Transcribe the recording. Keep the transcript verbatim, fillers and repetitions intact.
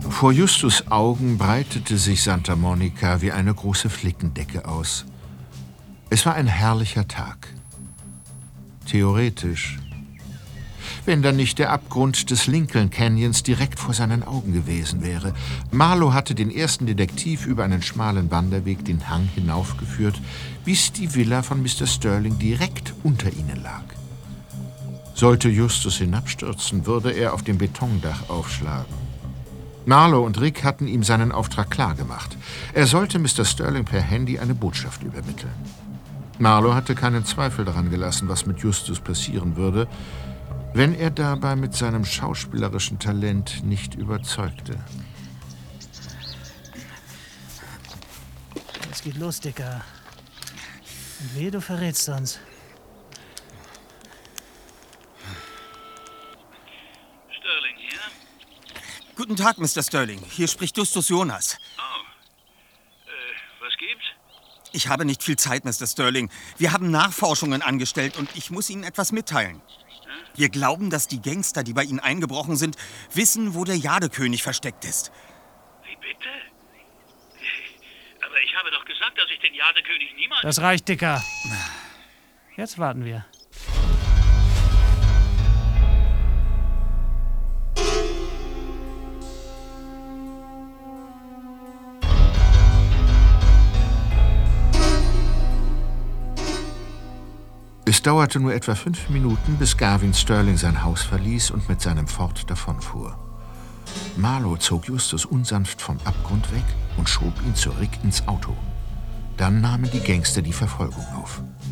Vor Justus' Augen breitete sich Santa Monica wie eine große Flickendecke aus. Es war ein herrlicher Tag. Theoretisch. Wenn dann nicht der Abgrund des Lincoln Canyons direkt vor seinen Augen gewesen wäre. Marlowe hatte den ersten Detektiv über einen schmalen Wanderweg den Hang hinaufgeführt, bis die Villa von Mister Sterling direkt unter ihnen lag. Sollte Justus hinabstürzen, würde er auf dem Betondach aufschlagen. Marlowe und Rick hatten ihm seinen Auftrag klargemacht. Er sollte Mister Sterling per Handy eine Botschaft übermitteln. Marlowe hatte keinen Zweifel daran gelassen, was mit Justus passieren würde, wenn er dabei mit seinem schauspielerischen Talent nicht überzeugte. Es geht los, Dicker. Und wehe, du verrätst uns. Sterling hier? Guten Tag, Mister Sterling. Hier spricht Justus Jonas. Oh. Äh, was gibt's? Ich habe nicht viel Zeit, Mister Sterling. Wir haben Nachforschungen angestellt und ich muss Ihnen etwas mitteilen. Wir glauben, dass die Gangster, die bei Ihnen eingebrochen sind, wissen, wo der Jadekönig versteckt ist. Wie bitte? Aber ich habe doch gesagt, dass ich den Jadekönig niemals... Das reicht, Dicker. Jetzt warten wir. Es dauerte nur etwa fünf Minuten, bis Garvin Sterling sein Haus verließ und mit seinem Ford davonfuhr. Marlowe zog Justus unsanft vom Abgrund weg und schob ihn zurück ins Auto. Dann nahmen die Gangster die Verfolgung auf.